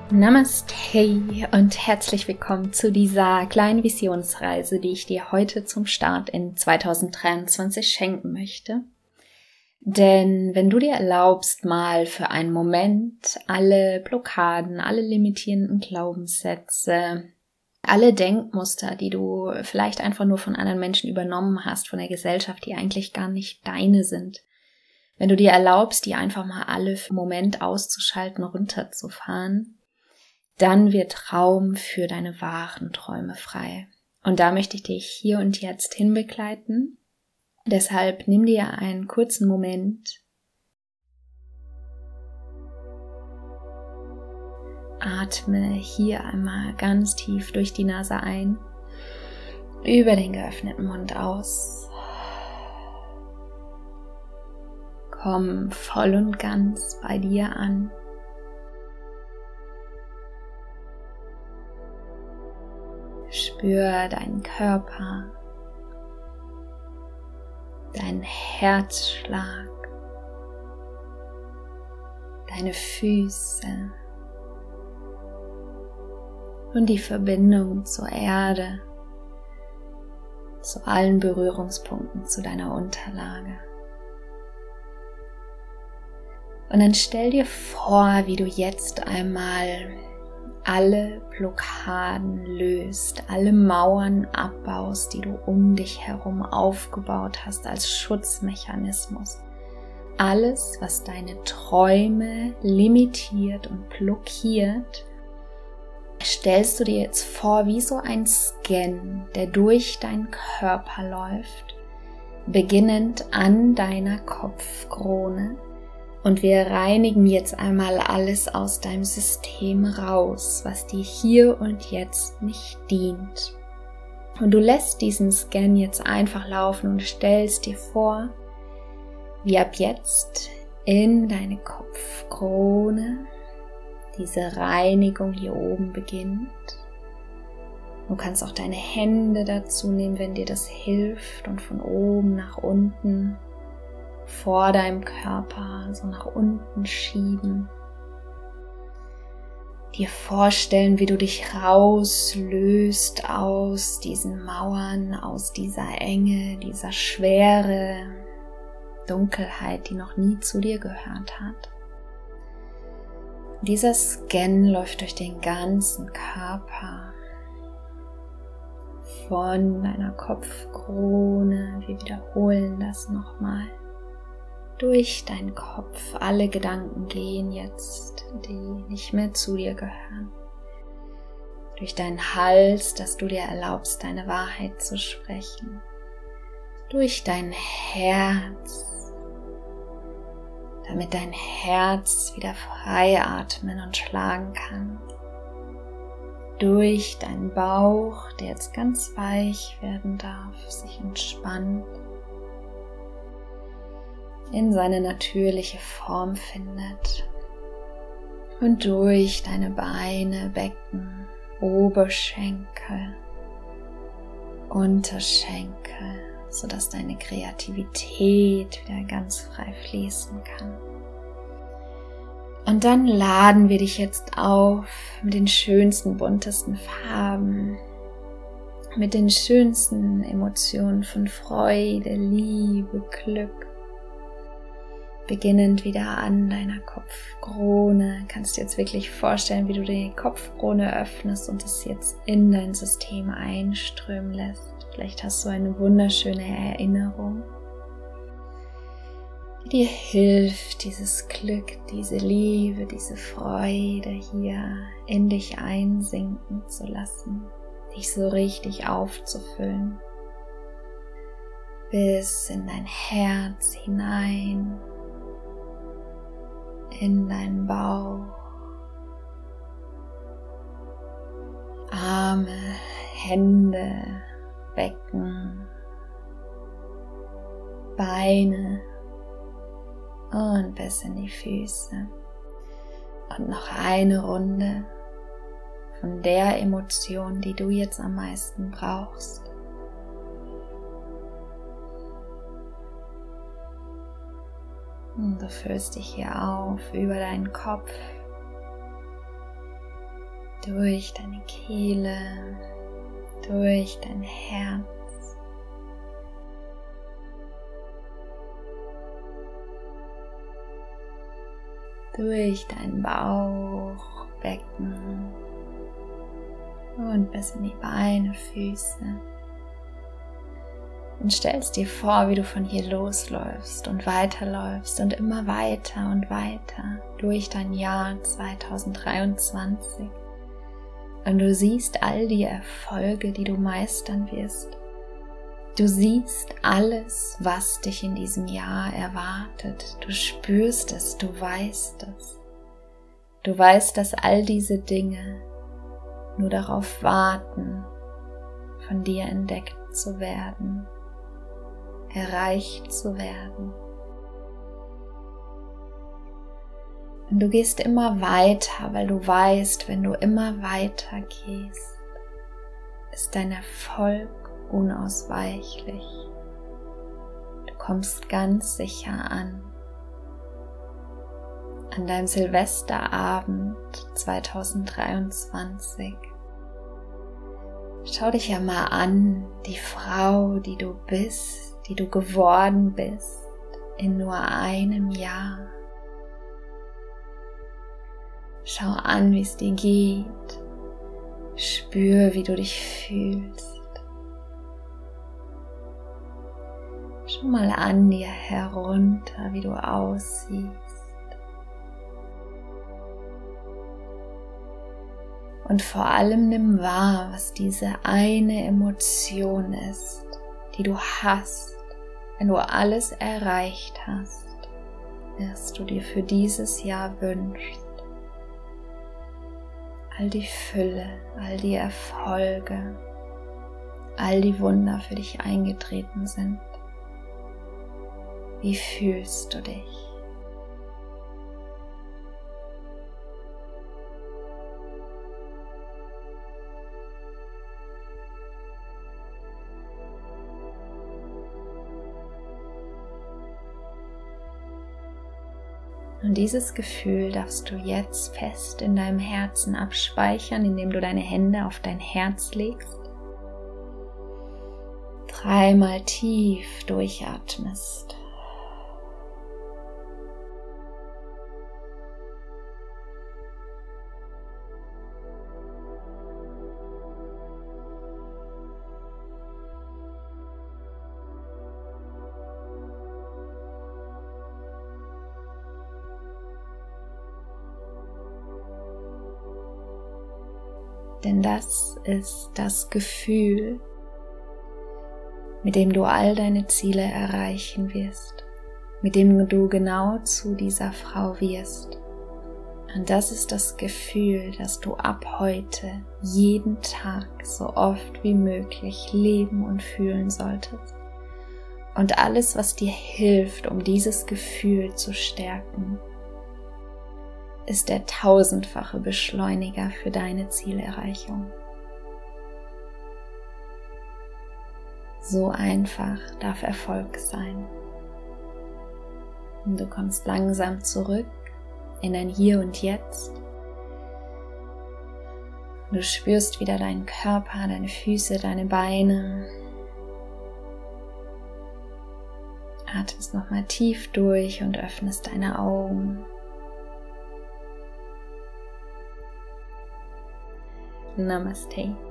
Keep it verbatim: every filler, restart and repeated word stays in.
Namaste und herzlich willkommen zu dieser kleinen Visionsreise, die ich dir heute zum Start in zweitausenddreiundzwanzig schenken möchte. Denn wenn du dir erlaubst, mal für einen Moment alle Blockaden, alle limitierenden Glaubenssätze, alle Denkmuster, die du vielleicht einfach nur von anderen Menschen übernommen hast, von der Gesellschaft, die eigentlich gar nicht deine sind, wenn du dir erlaubst, die einfach mal alle für einen Moment auszuschalten, runterzufahren, dann wird Raum für deine wahren Träume frei. Und da möchte ich dich hier und jetzt hinbegleiten. Deshalb nimm dir einen kurzen Moment. Atme hier einmal ganz tief durch die Nase ein, über den geöffneten Mund aus. Komm voll und ganz bei dir an. Spür deinen Körper, deinen Herzschlag, deine Füße und die Verbindung zur Erde, zu allen Berührungspunkten zu deiner Unterlage. Und dann stell dir vor, wie du jetzt einmal alle Blockaden löst, alle Mauern abbaust, die du um dich herum aufgebaut hast als Schutzmechanismus. Alles, was deine Träume limitiert und blockiert, stellst du dir jetzt vor wie so ein Scan, der durch deinen Körper läuft, beginnend an deiner Kopfkrone. Und wir reinigen jetzt einmal alles aus deinem System raus, was dir hier und jetzt nicht dient. Und du lässt diesen Scan jetzt einfach laufen und stellst dir vor, wie ab jetzt in deine Kopfkrone diese Reinigung hier oben beginnt. Du kannst auch deine Hände dazu nehmen, wenn dir das hilft, und von oben nach unten vor deinem Körper so nach unten schieben. Dir vorstellen, wie du dich rauslöst aus diesen Mauern, aus dieser Enge, dieser Schwere, Dunkelheit, die noch nie zu dir gehört hat. Dieser Scan läuft durch den ganzen Körper, von deiner Kopfkrone. Wir wiederholen das nochmal. Durch deinen Kopf. Alle Gedanken gehen jetzt, die nicht mehr zu dir gehören. Durch deinen Hals, dass du dir erlaubst, deine Wahrheit zu sprechen. Durch dein Herz, damit dein Herz wieder frei atmen und schlagen kann. Durch deinen Bauch, der jetzt ganz weich werden darf, sich entspannt, in seine natürliche Form findet, und durch deine Beine, Becken, Oberschenkel, Unterschenkel, sodass deine Kreativität wieder ganz frei fließen kann. Und dann laden wir dich jetzt auf mit den schönsten, buntesten Farben, mit den schönsten Emotionen von Freude, Liebe, Glück. Beginnend wieder an deiner Kopfkrone. Kannst du jetzt wirklich vorstellen, wie du die Kopfkrone öffnest und es jetzt in dein System einströmen lässt. Vielleicht hast du eine wunderschöne Erinnerung, die dir hilft, dieses Glück, diese Liebe, diese Freude hier in dich einsinken zu lassen, dich so richtig aufzufüllen, bis in dein Herz hinein, in deinen Bauch, Arme, Hände, Becken, Beine und bis in die Füße. Und noch eine Runde von der Emotion, die du jetzt am meisten brauchst. Und du füllst dich hier auf über deinen Kopf, durch deine Kehle, durch dein Herz. Durch dein Bauchbecken und bis in die Beine, Füße. Und stellst dir vor, wie du von hier losläufst und weiterläufst und immer weiter und weiter durch dein Jahr zweitausenddreiundzwanzig. Und du siehst all die Erfolge, die du meistern wirst. Du siehst alles, was dich in diesem Jahr erwartet. Du spürst es, du weißt es. Du weißt, dass all diese Dinge nur darauf warten, von dir entdeckt zu werden, erreicht zu werden. Und du gehst immer weiter, weil du weißt, wenn du immer weiter gehst, ist dein Erfolg unausweichlich. Du kommst ganz sicher an. An deinem Silvesterabend zweitausenddreiundzwanzig. Schau dich ja mal an, die Frau, die du bist, die du geworden bist, in nur einem Jahr. Schau an, wie es dir geht. Spür, wie du dich fühlst. Schau mal an dir herunter, wie du aussiehst. Und vor allem nimm wahr, was diese eine Emotion ist, die du hast, wenn du alles erreicht hast, was du dir für dieses Jahr wünschst. All die Fülle, all die Erfolge, all die Wunder für dich eingetreten sind. Wie fühlst du dich? Und dieses Gefühl darfst du jetzt fest in deinem Herzen abspeichern, indem du deine Hände auf dein Herz legst. Dreimal tief durchatmest. Denn das ist das Gefühl, mit dem du all deine Ziele erreichen wirst, mit dem du genau zu dieser Frau wirst. Und das ist das Gefühl, das du ab heute jeden Tag so oft wie möglich leben und fühlen solltest. Und alles, was dir hilft, um dieses Gefühl zu stärken, ist der tausendfache Beschleuniger für deine Zielerreichung. So einfach darf Erfolg sein. Und du kommst langsam zurück in dein Hier und Jetzt. Du spürst wieder deinen Körper, deine Füße, deine Beine. Atmest nochmal tief durch und öffnest deine Augen. Namaste.